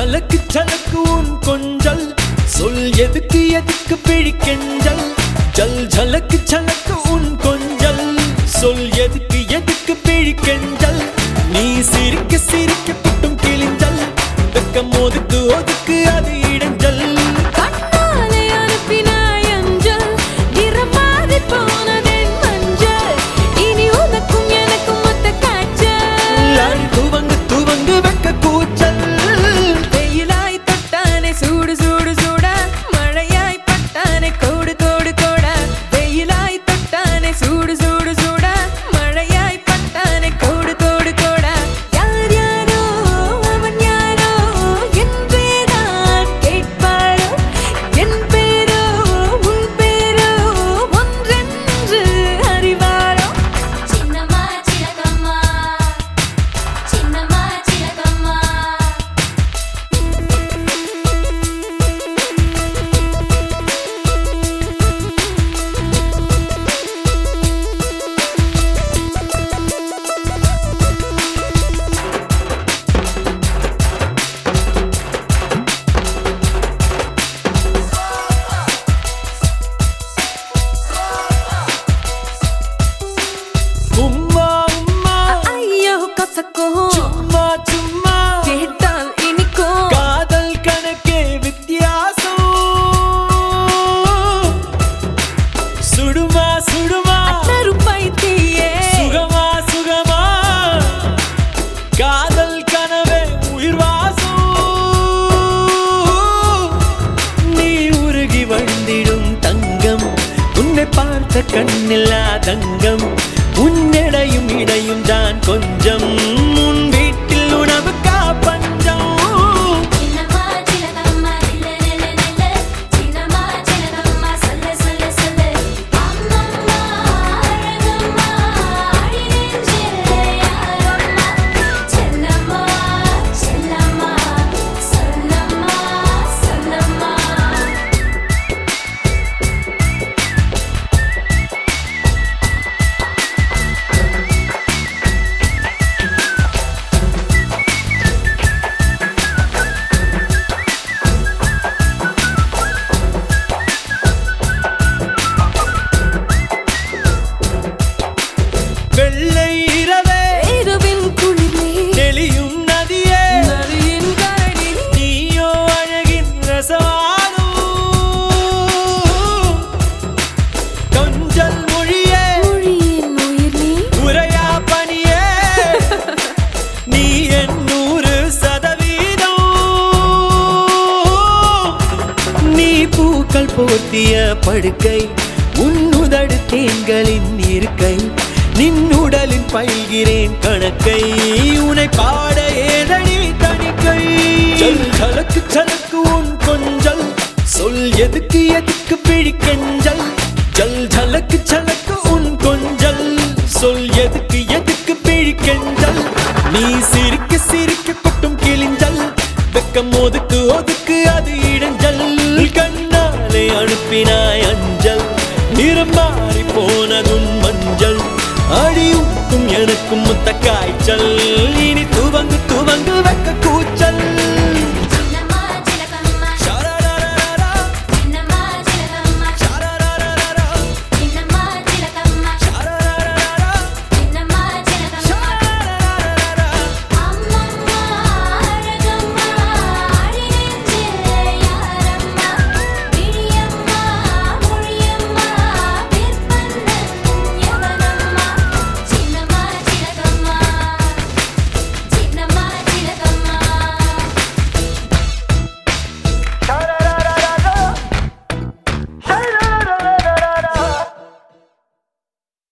झलक झलक उन கொஞ்சல் சொல் எதுக்கு எதுக்கு பிடிக்கெஞ்சல் ஜல் झलक झलक உன் கொஞ்சல் சொல் எதுக்கு எதுக்கு பிடிக்கெஞ்சல் நீ சிரிக்க சிரிக்க புட்டும் கிழிஞ்சல் வெக்கம் ஒதுக்கு ஒதுக்கு அது இடைஞ்சல் கண்ணாலே அனுப்பினாய் அஞ்சல் நிறமாறி போனதென் மஞ்சள் இனி உனக்கும் எனக்கும் ஒத்த காய்ச்சல் துவங்கு துவங்கு வெக்க கூச்சல் வெயிலாய் தொட்டானே சூடு சூடு சூடா மழையாய் பட்டானே கோடு கோடு கோடா வெயிலாய் தொட்டானே சூடு சூடு சூடா மழையாய் பட்டானே கோடு கோடு கோடா யார் யாரோ அவன் யாரோ என்றேதான் கேட்பாரோ என் பேரோ உன் பேரோ ஒன்றென்று அறிவாரோ சின்னம்மா சிலகம்மா சின்னம்மா சிலகம்மா உம்மா உம்மா ஐயோ கசக்கோ சும்மா சும்மா கேட்டால் இனிக்கும் காதல் கணக்கே வித்தியாசம் சுடுமா சுடுமா நெருப்பை தீயே சுகமா சுகமா காதல் கனவே உயிர் வாசம் நீ உருகி வந்திடும் தங்கம் உன்னை பார்த்த கண்ணில்லா தங்கம் உன்னிடையும் இடையும் தான் கொஞ்சம் உன் வீட்டில் உணவுக்கா பஞ்சம் சின்னம்மா சிலகம்மா நில்லு நில்லு நில்லு சின்னம்மா சிலகம்மா சொல்லு சொல்லு சொல்லு அம்மம்மா அழகம்மா அடி நெஞ்சிலே யாரம்மா செல்லம்மா செல்லம்மா சொல்லம்மா சொல்லம்மா வெள்ளை இரவே இரவின் குளிரே தெளியும் நதியே நதியின் கரடி நீயோ அழகின் ரசவாதம் கொஞ்சல் மொழியே மொழியின் உயிர் நீ உரையா பணியே நீ என் 100% நீ பூக்கள் போர்த்திய படுக்கை உன்னுதடு தேன்களின் இருக்கை நின்னுடலின் பயில்கிறேன் கணக்கை உனை பாட ஏதடி தணிக்கை ஜல் झलक झलक உன் கொஞ்சல் சொல் எதுக்கு எதுக்கு பிடிக்கெஞ்சல் ஜல் झलक झलक உன் கொஞ்சல் சொல் எதுக்கு எதுக்கு பிடிக்கெஞ்சல் நீ சிரிக்க சிரிக்க கொட்டும் கிழிஞ்சல் வெக்கம் ஒதுக்கு ஒதுக்கு அது இடைஞ்சல் கண்ணாலே அனுப்பினாய் அஞ்சல் நிறம் மாறி போனதுன் மஞ்சள் அடியுக்கும் எனக்கும் முத்த காய்ச்சல்